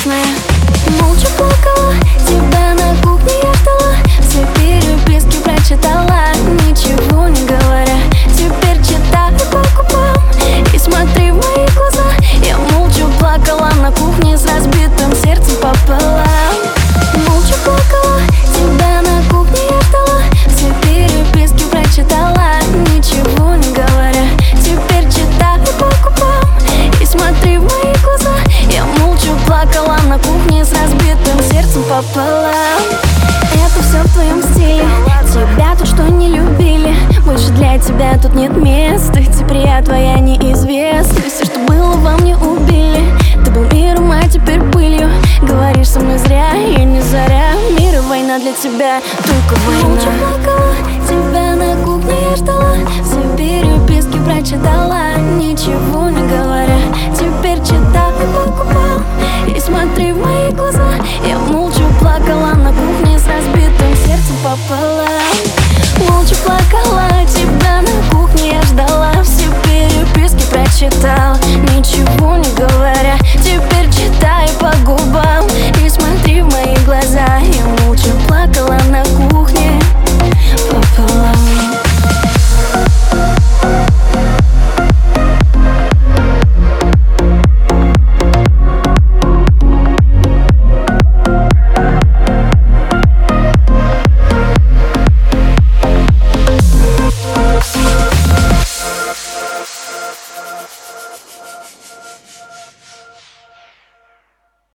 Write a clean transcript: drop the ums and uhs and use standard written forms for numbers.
вкусное. Молча плакала, тебя на кухне я ждала, все переписки прочитала, ничего не говоря. Теперь читаю по губам и смотри в мои глаза. Я молча плакала на кухне с разбитым сердцем пополам. Молча плакала, тебя на кухне я ждала, все переписки прочитала, ничего не говоря. Теперь читаю по губам и смотри в мои глаза. Я молча плакала на кухне с разбитым сердцем пополам. Это все в твоем стиле, тебя то, что не любили, больше для тебя тут нет места. Теперь я твоя неизвестность, все, что было во мне, убили. Ты был миром, а теперь пылью. Говоришь со мной зря, я не заря. Мир и война для тебя, только война. Молча плакала, тебя на кухне я ждала, все переписки прочитала, ничего не говоря. Теперь читаю по губам и смотри в мои глаза. Я молча плакала на кухне с разбитым сердцем пополам. Молча плакала, тебя на кухне я ждала, все переписки прочитала, ничего не говоря. Теперь читай по губам и смотри в мои глаза. Я молча плакала на кухне пополам.